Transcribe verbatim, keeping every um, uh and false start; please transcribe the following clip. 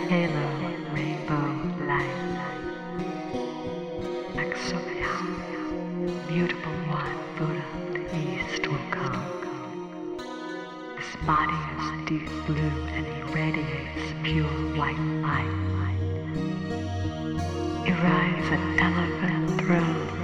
halo rainbow light. Aksoya, beautiful one, Buddha, the east will come. His body is deep blue and he radiates pure white light. He rides an elephant throne